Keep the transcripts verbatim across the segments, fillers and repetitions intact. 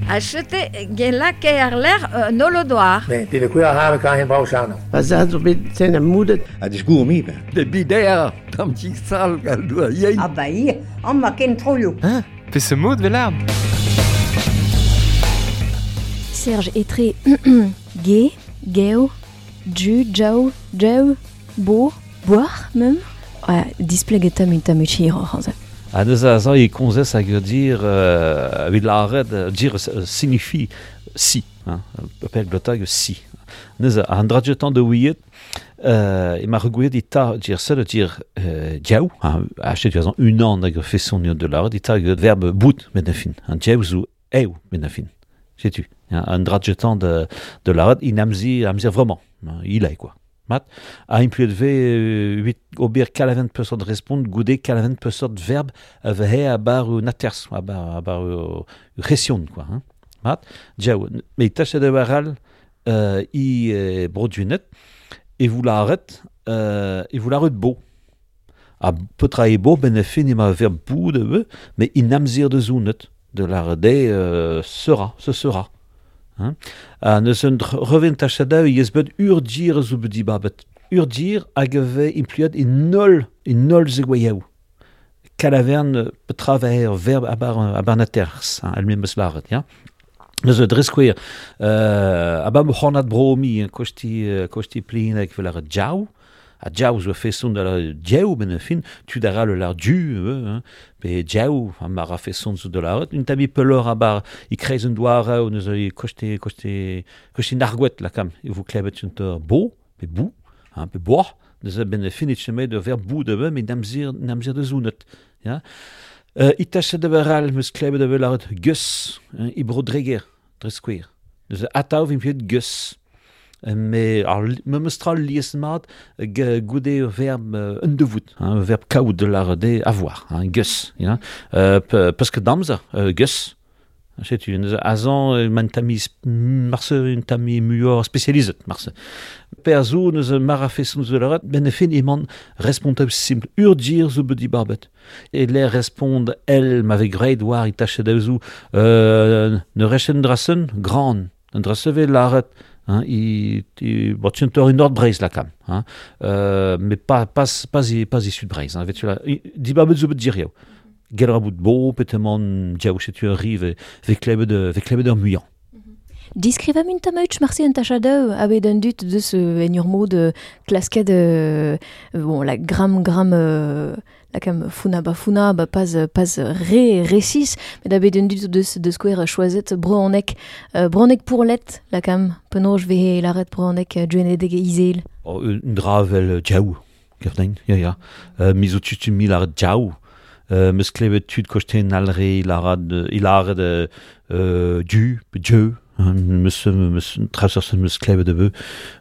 Achete gelak erler nolodoar. Nee, die de koeia halen kan geen bouw zijn. Was dat zo beetje een moeder? Het is goed om hier. De bidea, tam tjiksal galdoa yen. Ah bah hier, on m'a ken trollo. Hein? Pisse mood velar. Serge est très gay, gay, ju, jau, jau, beau, boire même. Ouais, display getam une tamuchiro. Ah, deus a zan e konzes hag ur dir euh, evit la red, uh, dir uh, signifie si, hein, papel glotag si. Neus a an dradjetan de ouiet, euh, e ma regouet ita dir seul dir euh, diaou, hein, achet tu azan un an hag ur fesson de la red, ita hag ur verbe bout met na fin, un diaou zou eo met na fin, sais-tu, un dradjetan de, de la red, in amzir, amzir vraiment, hein, il a quoi. Mat, a impluet ve huit ober kalavent peusot respond goude kalavent peusot verbe ve he a bar u naters a bar a bar u resion quoi hein. Mat, diaou, me tâche de varal euh, i euh, brodunet et vous l'arrête euh, et vous l'arrête beau. A potra e beau ben fin ma verbe bou de ve mais in amzir de zounet de la de euh, sera ce sera. Hein? Uh, neus un revent tachadav yesbet urdir zo bedi babet. Urdir hag ave impluat in nol, in nol zegouiaou. Calaverne betraver verbe abar, abar naters, hein, almem eus laret, ya? Neus un dreskouer, uh, abar mohornat bromi, kosti, uh, kosti plin hag velar djaou, a djaou zo fesson da la djaou ben fin, tu dara le lar du, euh, hein, pe djaou, a mar a fesson zo de la ret, un tabi pelor a bar, i kreiz un doar ou neus a koste, koste, koste nargouet la kam, e vous klebet un tor bo, pe bou, hein, pe boar, neus a ben fin et chemet de ver bou de be, me namzir, namzir de zounet, ya. Uh, I tache de veral, meus klebet de la ret gus, hein, i brodreger, dreskouer, neus a atav impiet gus, mais me mostral lies mat goude o verbe uh, un devout, un verbe kaout de la rede avoir, un gus, ya, uh, parce que damza uh, gus, sais-tu, azan man tami marse un tami muor spécialisé marse. Perzou nous mara fesson de la red ben fin iman responsable simple urdir zo bedi barbet. Et les répondent elle m'avait grade war itache d'azou euh, ne rechen drassen grand, un drasseve la red. Hein, il, il bon, tu as une autre braise là quand même, hein, euh, mais pas pas pas pas issu de braise. Hein, tu là, dis pas besoin de dire yo. Gelra bout beau, peut-être diaou chez tu arrives avec klebe de avec klebe d'emmuyant. Discrivam une tamuch marsi un tachadeu avait d'un dut de ce enurmo de clasquet de bon la gram gram euh, la cam funa ba funa ba pas pas ré récis mais d'avait d'un dut de de square choisette bronek euh, bronek pour let la cam peno je vais l'arrête bronek juene de izel. Oh une dravel diaou kafnain ya ya euh, miso tu mi la diaou euh, mesclebe tu de cochten alre la rad il a de euh, du dieu. Monsieur, monsieur, traverser monsieur Klebe de Beu,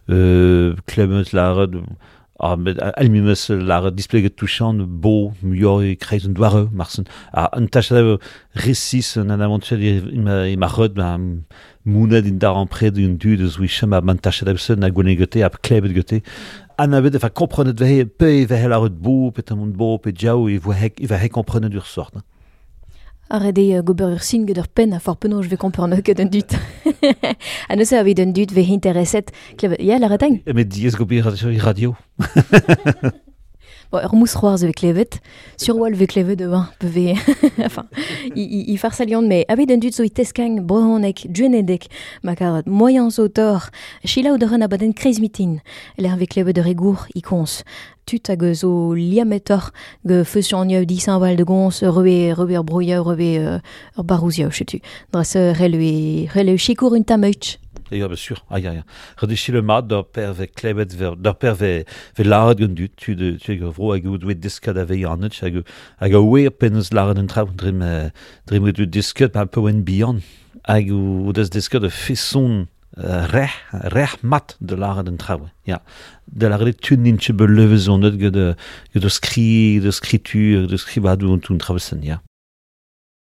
euh, Klebe la red, ah, mais almimes la red display touchant, beau, mieux, et crée un doireux, Marsen, ah, un tâche de récit, un aventure, il m'a, il m'a red, ben, mouned in dar en près d'une du de zouichem, à man tâche de sen, à gonegote, à Klebe de gote, an avait, enfin, comprenez de veille, peu, veille la red beau, peut un monde beau, peut diao, il va, il va comprendre du ressort. Arrêtez gober ur sin geder pen a for peno je vais comprendre que d'un dut. A ne se avait d'un dut ve interesset kleve ya la retang. Mais dies gober radio. Bon, ur mous roars ve klevet, sur wal ve klevet de vin, ve enfin, i i far salion mais avait d'un dut so i teskang bronek juenedek makar moyen auteur chila ou de ren abaden crazy meeting. L'air ve klevet de regour i cons. Tut hag zo liametor ge feusion nieu di saint-val de gons rebe rebe brouilla rebe ur barouzia chetu. Dras relue relue chikour une tamuch. Ja, bien sûr. Ah, ja, ja. Redéchi le mat d'or per ve klebet ver d'or per ve ve lard gendut tu de tu ge vro hag ud diskat ave anet hag hag we penes lard en trap drim drim du diskat pa peu en beyond hag ou des diskat de fesson reh reh mat de lard en trap. Ja. De la rede tu ninche belevez on net ge de ge de skri de skritu de skribadu und tun traversen ja.